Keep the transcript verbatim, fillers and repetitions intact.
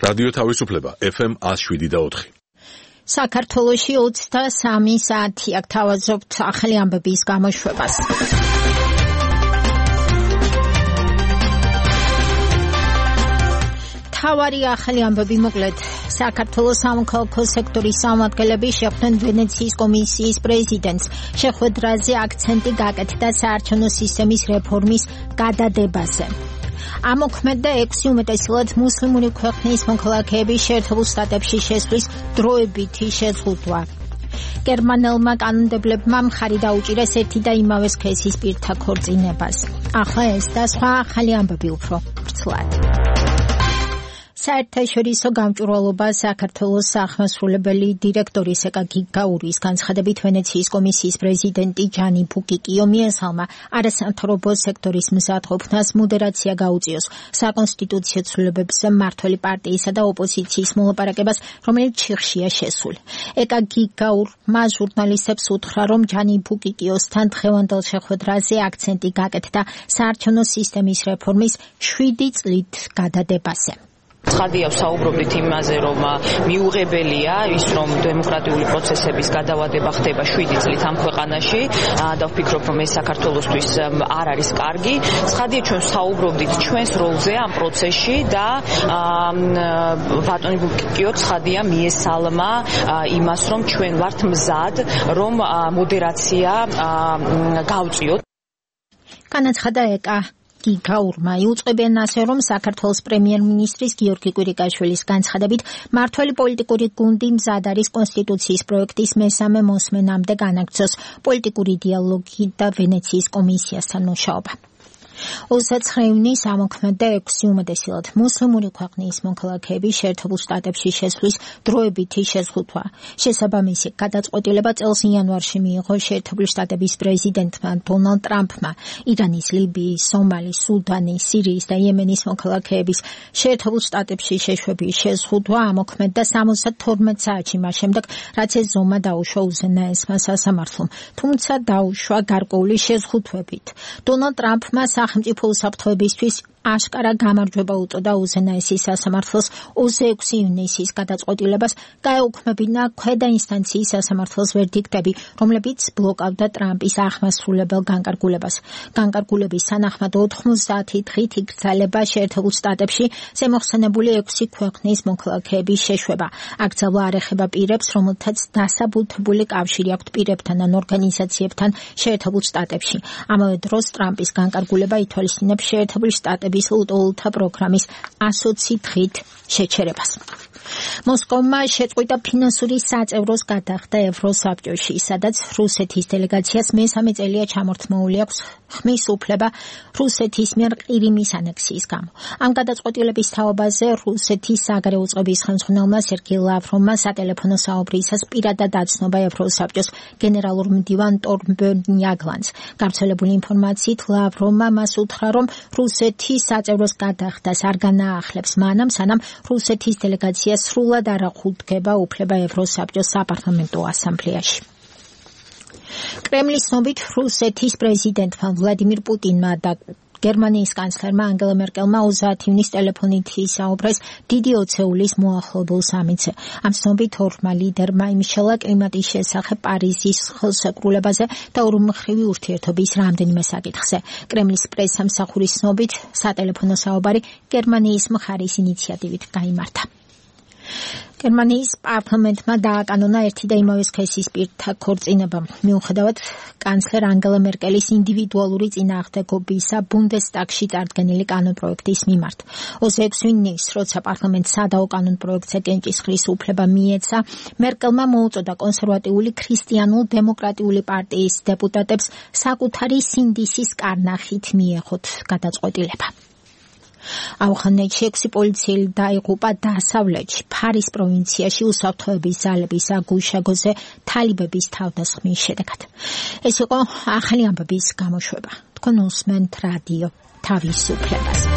რადიო თავისუფლება ეფ ემ one oh seven point four. საქართველოში ოცდასამი საათი აქ თავაზობთ ახალი ამბების გამოშვებას. თავარი ახალი ამბები მოკლედ საქართველოს სამოქალაქო სექტორის წარმომადგენლები შეხვდნენ ვენეციის კომისიის პრეზიდენტს შეხვედრაზე აქცენტი გაკეთდა საარჩევნო სისტემის რეფორმის გადადებაზე. ამოქმედდა ექვსი უმეტესად მუსლიმური ქვეყნის მოქალაქეების შეერთებულ შტატებში შესვლის დროებითი შეზღუდვა. გერმანელმა კანონმდებლებმა მხარი დაუჭირეს ერთი და იმავე სქესის პირთა ქორწინებას. ახლა ეს და სხვა ახალი ამბები უფრო ვრცლად. საერთაშორისო გამჭვირვალობა საქართველოს აღმასრულებელი დირექტორის ეკა გიგაურის განცხადებით ვენეციის კომისიის პრეზიდენტი ჯანი ბუკიკიო მიესალმა არასამთავრობო სექტორის მზადყოფნას მოდერაცია გაუწიოს საკონსტიტუციო ცვლილებებზე მმართველი პარტიისა და ოპოზიციის მოლაპარაკებას, რომელიც ჩიხშია შესული. ეკა გიგაურმა ჟურნალისტებს უთხრა, რომ ჯანი ბუკიკიოსთან დღევანდელ შეხვედრაზე აქცენტი გაკეთდა საარჩევნო სისტემის რეფორმის შვიდი წლით გადადებაზე. ცხადია ვსაუბრობთ იმაზე, რომ მიუღებელია ის, რომ დემოკრატიული პროცესების გადავადება ხდება შვიდი წლით ამ ქვეყანაში და ვფიქრობ, რომ ეს საქართველოსთვის არ არის კარგი. ცხადია ჩვენ ვსაუბრობთ ჩვენს როლზე ამ პროცესში და ბატონი ბუკიკიო ცხადია მიესალმა იმას, რომ ჩვენ ვართ მზად, რომ მოდერაცია გავწიოთ. განაცხადა ეკა გიგაურმა იუწყებიან ასე, რომ საქართველოს პრემიერ-მინისტრის გიორგი კვირიკაშვილის განცხადებით მმართველი პოლიტიკური გუნდი მზად არის კონსტიტუციის პროექტის მესამე მოსმენამდე განაგრძოს პოლიტიკური დიალოგი და ვენეციის კომისიასთან მუშაობა. ოცდაათი ივნის ამოქმედდა ექვსი უმეტესად მუსლიმური ქვეყნის მოქალაქეების შეერთებულ შტატებში შესვლის დროებითი შეზღუდვა. შესაბამისი გადაწყვეტილება წელს იანვარში მიიღო შეერთებული შტატების პრეზიდენტმა დონალდ ტრამპმა ირანის, ლიბიის, სომალის, სუდანის, სირიის და იემენის მოქალაქეების შეერთებულ შტატებში შეშვების შეზღუდვა ამოქმედდა სამოცდათორმეტ საათში მას შემდეგ, რაც ეს ზომა დაუშვა უზენაესმა სასამართლომ, თუმცა დაუშვა გარკვეული შეზღუდვებით. დონალდ ტრამპმა სახელმწიფო უსაფრთხოებისთვის აშკარა გამარჯვება უწოდა უზენაესის სასამართლოს ოცდაექვსი ივნისის გადაწყვეტილებას, გაეუქმებინა ქვედა ინსტანციის სასამართლოს ვერდიქტები, რომლებიც ბლოკავდა ტრამპის აღმასრულებელ განკარგულებას. განკარგულების თანახმად ოთხმოცდაათი დღით იგრძელება შეერთებულ შტატებში ზემოხსენებული ექვსი ქვეყნის მოქალაქეების შეშვება. აკრძალვა არ ეხება პირებს, რომელთაც დასაბუთებული კავშირი აქვთ პირებთან ან ორგანიზაციებთან შეერთებულ შტატებში. ამავე დროს ტრამპის განკარგულება ითვალისწინებს შეერთებული შტატების ლტოლთა პროგრამის ასოცი დღით შეჩერებას. მოსკოვმა შეწყვიტა ფინანსური საწევროს გადახდა ევროსაბჭოში, სადაც რუსეთის დელეგაციას მესამე წელია ჩამორთმეული აქვს ხმის უფლება რუსეთის მიერ ყირიმის ანექსიის გამო. ამ გადაწყვეტილების თაობაზე რუსეთის საგარეო წყობის ხელმძღვანელმა სერგეი ლავროვმა სატელეფონო საუბრისას პირადად აცნობა ევროსაბჭოს გენერალურ მდივან ტორბენ იაგლანს. გავრცელებული ინფორმაციით ლავროვმა მას უთხრა, რომ რუსეთის საწევროს გადახდას არ განაახლებს მანამ, სანამ რუსეთის დელეგაცია სრულად არ აღუდგება უფლება ევროსაბჭოს საპარლამენტო ასამბლეაში. კრემლის ცნობით რუსეთის პრეზიდენტმა ვლადიმირ პუტინმა და გერმანიის კანცლერმა ანგელა მერკელმა ოცდაათი ივნის ტელეფონით ისაუბრეს დიდი ოცეულის მოახლოებულ სამიტზე. ამ ცნობით ორმა ლიდერმა იმშელა კლიმატის შესახებ პარიზის ხელშეკრულებაზე და ორმხრივი ურთიერთობის რამდენიმე საკითხზე. კრემლის პრესამსახურის ცნობით სატელეფონო საუბარი გერმანიის მხარის ინიციატივით გაიმართა. გერმანიის პარლამენტმა დააკანონა ერთი და იმავე სქესის პირთა ქორწინება. მიუხედავად კანცლერ ანგელა მერკელის ინდივიდუალური წინააღმდეგობისა ბუნდესტაგში წარდგენილი კანონპროექტის მიმართ. ოცდაექვსი ივნის, როცა პარლამენტს სადაო კანონპროექტზე კენჭისყრის უფლება მიეცა, მერკელმა მოუწოდა კონსერვატიული ქრისტიანულ-დემოკრატიული პარტიის დეპუტატებს საკუთარი სინდისის კარნახით მიეღოთ გადაწყვეტილება. ავღანეთში ექვსი პოლიციელი დაიღუპა დასავლეთში ფარის პროვინციაში უსაფრთხოების ძალების აგუშაგოზე თალიბების თავდასხმის შედეგად. ეს იყო ახალი ამბების გამოშვება. თქვენ უსმენთ რადიო თავისუფლებას.